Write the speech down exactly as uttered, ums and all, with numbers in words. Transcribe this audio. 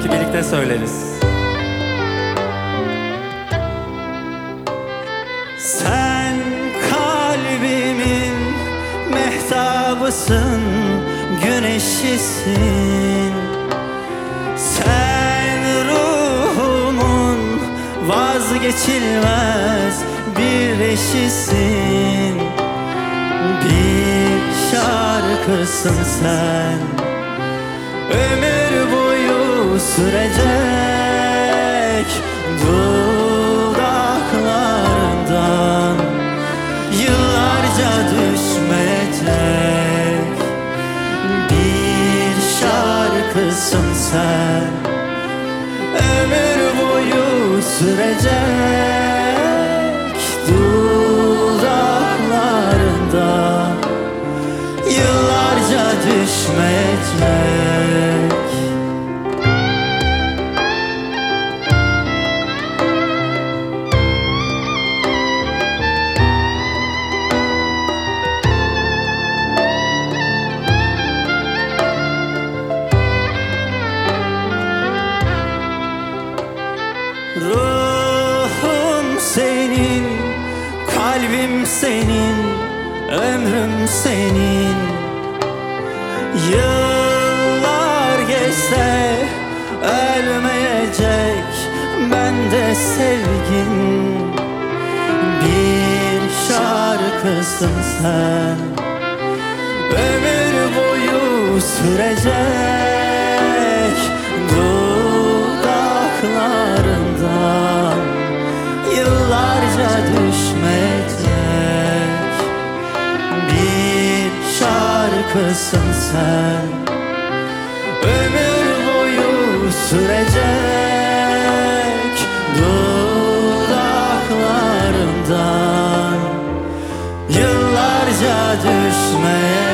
belki birlikte söyleriz. Sen kalbimin mehtabısın, güneşisin. Sen ruhumun vazgeçilmez bir eşisin. Bir şarkısın sen, ömür boyu sürecek. Dudaklarından yıllarca düşmeyecek. Bir şarkısın sen, ömür boyu sürecek. Dudaklarından yıllarca düşmeyecek. Ruhum senin, kalbim senin, ömrüm senin. Yıllar geçse ölmeyecek bende sevgin. Bir şarkısın sen, ömür boyu sürecek. Dudaklarından yıllarca düşmeyecek. Bir şarkısın sen, ömür boyu sürecek. Dudaklarından yıllarca düşmeyecek.